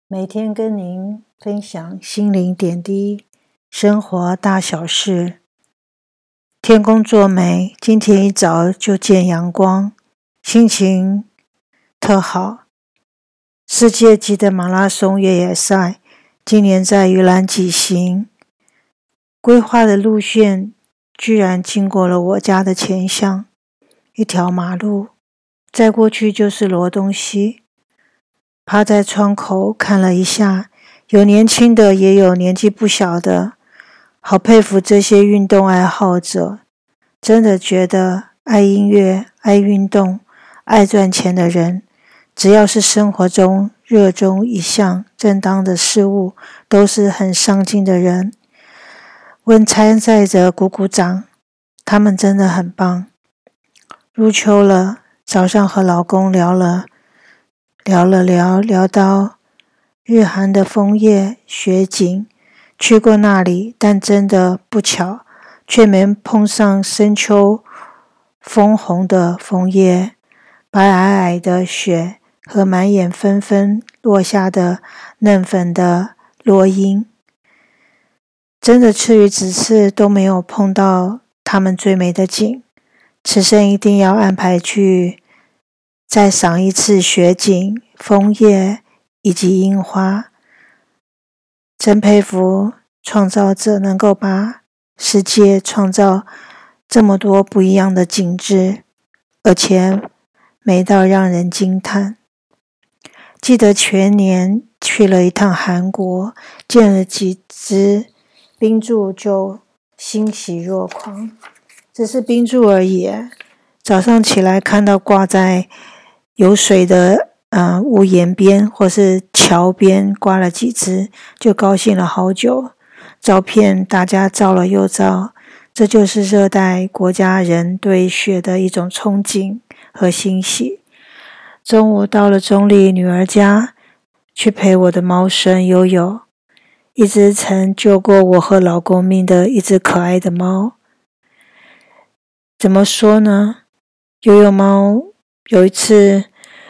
每天跟您分享心灵点滴，生活大小事。天公作美，今天一早就见阳光，心情特好。世界级的马拉松越野赛今年在宜兰举行，规划的路线居然经过了我家的前巷，一条马路，再过去就是罗东溪。趴在窗口看了一下，有年轻的也有年纪不小的，好佩服这些运动爱好者，真的觉得爱音乐、爱运动、爱赚钱的人，只要是生活中热衷一项正当的事物，都是很上进的人。为参赛者鼓鼓掌，他们真的很棒。入秋了，早上和老公聊到日韩的枫叶雪景，去过那里，但真的不巧，却没碰上深秋枫红的枫叶，白皑皑的雪和满眼纷纷落下的嫩粉的落英，真的赤于此次都没有碰到他们最美的景，此生一定要安排去再赏一次雪景、枫叶以及樱花。真佩服创造者能够把世界创造这么多不一样的景致，而且美到让人惊叹。记得前年去了一趟韩国，见了几只冰柱就欣喜若狂。只是冰柱而已，早上起来看到挂在有水的屋檐边或是桥边挂了几只，就高兴了好久。照片大家照了又照，这就是热带国家人对雪的一种憧憬和欣喜。中午到了中立女儿家，去陪我的猫孙悠悠，一只曾救过我和老公命的一只可爱的猫。怎么说呢？悠悠猫有一次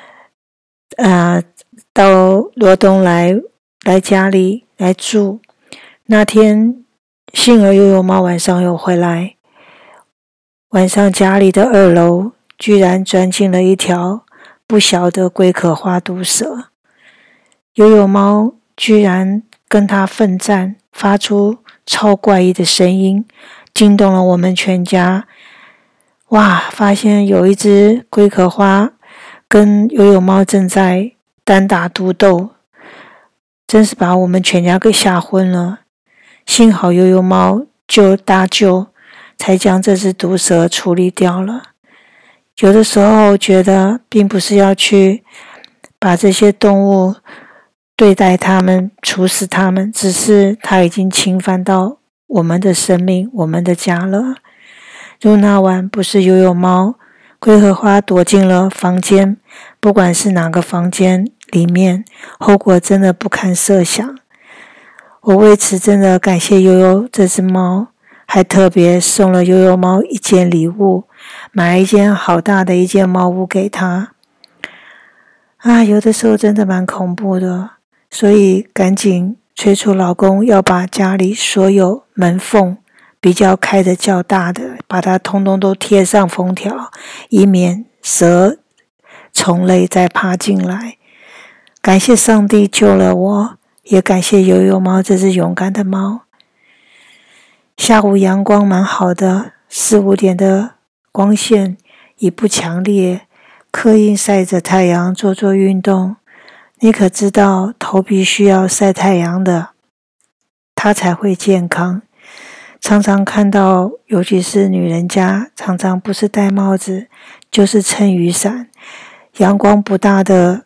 到罗东来家里来住，那天幸而悠悠猫晚上有回来，晚上家里的2楼居然钻进了一条不小的龟壳花毒蛇，悠悠猫居然跟它奋战，发出超怪异的声音，惊动了我们全家。哇，发现有一只龟壳花跟悠悠猫正在单打独斗，真是把我们全家给吓昏了。幸好悠悠猫大救，才将这只毒蛇处理掉了。有的时候觉得并不是要去把这些动物对待它们、处死它们，只是它已经侵犯到我们的生命、我们的家了。如那晚不是悠悠猫，龟壳花躲进了房间，不管是哪个房间里面，后果真的不堪设想。我为此真的感谢悠悠这只猫，还特别送了悠悠猫一件礼物，买了一间好大的一间猫屋给它。有的时候真的蛮恐怖的，所以赶紧催促老公要把家里所有门缝比较开的较大的，把它通通都贴上封条，以免蛇虫类再爬进来。感谢上帝救了我，也感谢悠悠猫这只勇敢的猫。下午阳光蛮好的，4、5点的光线也不强烈，刻意晒着太阳做运动。你可知道头皮需要晒太阳的，它才会健康。常常看到，尤其是女人家，常常不是戴帽子，就是撑雨伞。阳光不大的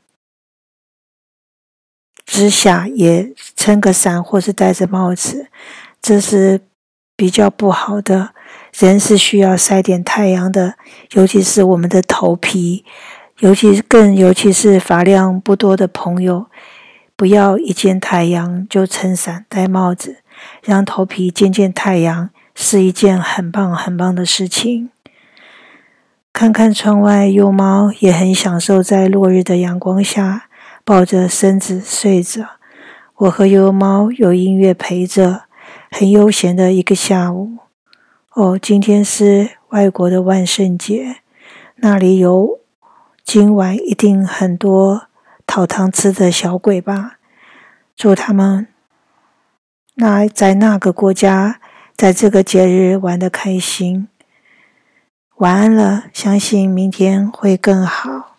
之下，也撑个伞或是戴着帽子，这是比较不好的。人是需要晒点太阳的，尤其是我们的头皮，尤其是发量不多的朋友，不要一见太阳就撑伞戴帽子。让头皮见太阳是一件很棒很棒的事情。看看窗外，幼猫也很享受在落日的阳光下抱着身子睡着， 我和悠悠猫有音乐陪着，很悠闲的一个下午。今天是外国的万圣节，那里有今晚一定很多讨糖吃的小鬼吧？祝他们在那个国家，在这个节日玩得开心。晚安了，相信明天会更好。